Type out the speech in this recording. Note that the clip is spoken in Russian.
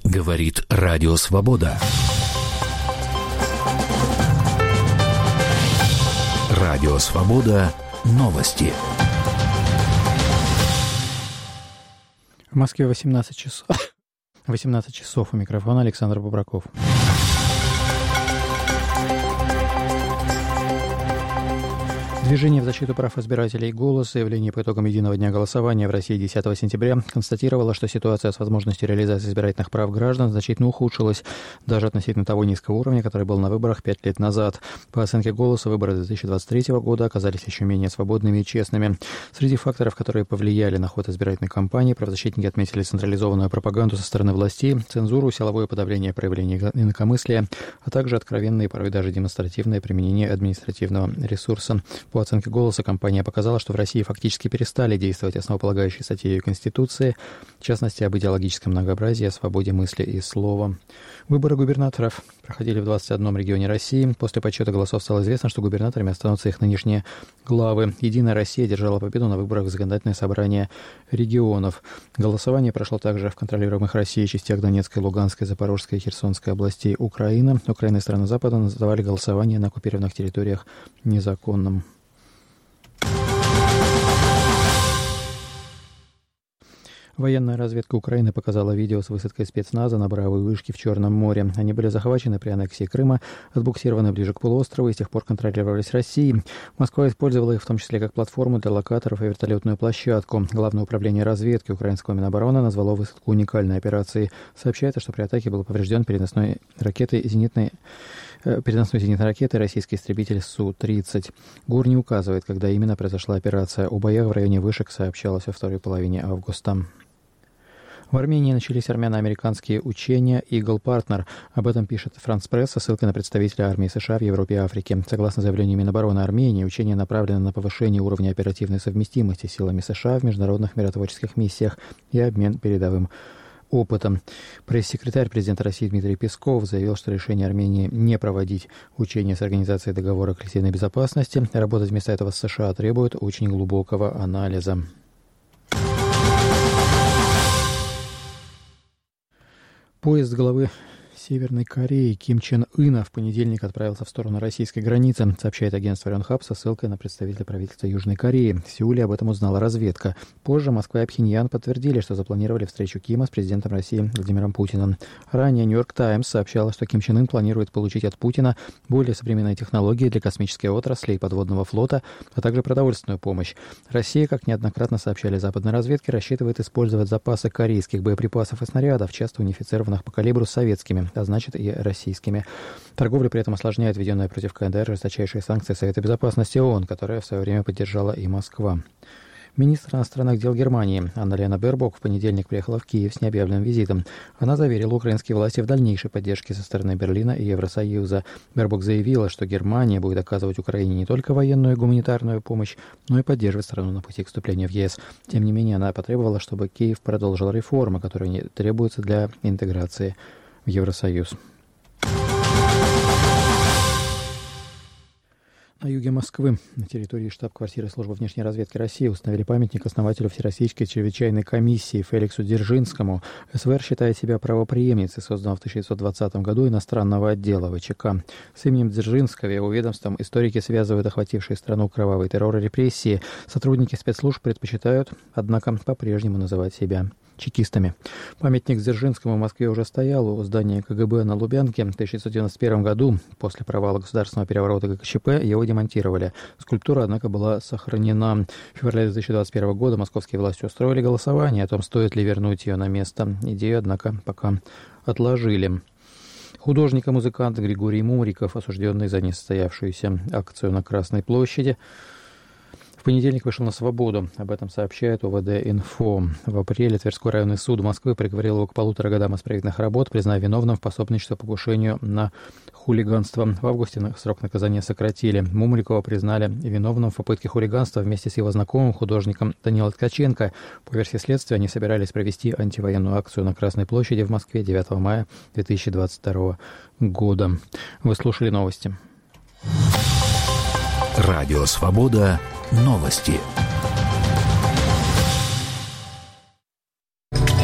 Говорит Радио Свобода. Радио Свобода. Новости. В Москве 18 часов. 18 часов. У микрофона Александр Бубраков. Движение в защиту прав избирателей «Голос» в заявлении по итогам единого дня голосования в России 10 сентября констатировало, что ситуация с возможностью реализации избирательных прав граждан значительно ухудшилась, даже относительно того низкого уровня, который был на выборах 5 лет назад. По оценке «Голоса», выборы 2023 года оказались еще менее свободными и честными. Среди факторов, которые повлияли на ход избирательной кампании, правозащитники отметили централизованную пропаганду со стороны властей, цензуру, силовое подавление проявлений инакомыслия, а также откровенное и порой даже демонстративное применение административного ресурса. По оценке «Голоса» кампания показала, что в России фактически перестали действовать основополагающие статьи Конституции, в частности, об идеологическом многообразии, о свободе мысли и слова. Выборы губернаторов проходили в 21 регионе России. После подсчета голосов стало известно, что губернаторами останутся их нынешние главы. «Единая Россия» одержала победу на выборах в законодательное собрание регионов. Голосование прошло также в контролируемых Россией частях Донецкой, Луганской, Запорожской и Херсонской областей Украины. Украина и страны Запада называли голосование на оккупированных территориях незаконным. Военная разведка Украины показала видео с высадкой спецназа на бравой вышке в Черном море. Они были захвачены при аннексии Крыма, отбуксированы ближе к полуострову и с тех пор контролировались Россией. Москва использовала их в том числе как платформу для локаторов и вертолетную площадку. Главное управление разведки украинского Минобороны назвало высадку уникальной операцией. Сообщается, что при атаке был поврежден переносной зенитной ракеты российский истребитель Су-30. ГУР не указывает, когда именно произошла операция. О боях в районе вышек сообщалось во второй половине августа. В Армении начались армяно-американские учения Eagle Partner. Об этом пишет France Press со ссылкой на представителя армии США в Европе и Африке. Согласно заявлению Минобороны Армении, учения направлены на повышение уровня оперативной совместимости силами США в международных миротворческих миссиях и обмен передовым опытом. Пресс-секретарь президента России Дмитрий Песков заявил, что решение Армении не проводить учения с Организацией договора коллективной безопасности, работать вместо этого с США требует очень глубокого анализа. Поезд главы Северной Кореи Ким Чен Ына в понедельник отправился в сторону российской границы, сообщает агентство Yonhap со ссылкой на представителя правительства Южной Кореи. В Сеуле об этом узнала разведка. Позже Москва и Пхеньян подтвердили, что запланировали встречу Кима с президентом России Владимиром Путиным. Ранее Нью-Йорк Таймс сообщала, что Ким Чен Ын планирует получить от Путина более современные технологии для космической отрасли и подводного флота, а также продовольственную помощь. Россия, как неоднократно сообщали западной разведке, рассчитывает использовать запасы корейских боеприпасов и снарядов, часто унифицированных по калибру с советскими, а значит и российскими. Торговля при этом осложняет введенная против КНДР жесточайшие санкции Совета Безопасности ООН, которая в свое время поддержала и Москва. Министр иностранных дел Германии Анна-Лена Бербок в понедельник приехала в Киев с необъявленным визитом. Она заверила украинские власти в дальнейшей поддержке со стороны Берлина и Евросоюза. Бербок заявила, что Германия будет оказывать Украине не только военную и гуманитарную помощь, но и поддерживать страну на пути к вступлению в ЕС. Тем не менее, она потребовала, чтобы Киев продолжил реформы, которые требуются для интеграции в Евросоюз. На юге Москвы, на территории штаб-квартиры Службы внешней разведки России, установили памятник основателю Всероссийской чрезвычайной комиссии Феликсу Дзержинскому. СВР считает себя правопреемницей созданного в 1920 году иностранного отдела ВЧК. С именем Дзержинского и его ведомством историки связывают охватившие страну кровавый террор и репрессии. Сотрудники спецслужб предпочитают, однако, по-прежнему называть себя чекистами. Памятник Дзержинскому в Москве уже стоял у здания КГБ на Лубянке. В 1991 году, после провала государственного переворота ГКЧП, его демонтировали. Скульптура, однако, была сохранена. В феврале 2021 года московские власти устроили голосование о том, стоит ли вернуть ее на место. Идею, однако, пока отложили. Художник и музыкант Григорий Муриков, осужденный за несостоявшуюся акцию на Красной площади, в понедельник вышел на свободу. Об этом сообщает УВД-Инфо. В апреле Тверской районный суд Москвы приговорил его к 1,5 годам исправительных работ, признав виновным в пособничестве покушению на хулиганство. В августе срок наказания сократили. Мумрикова признали виновным в попытке хулиганства вместе с его знакомым художником Данилой Ткаченко. По версии следствия, они собирались провести антивоенную акцию на Красной площади в Москве 9 мая 2022 года. Вы слушали новости. Радио Свобода. Новости.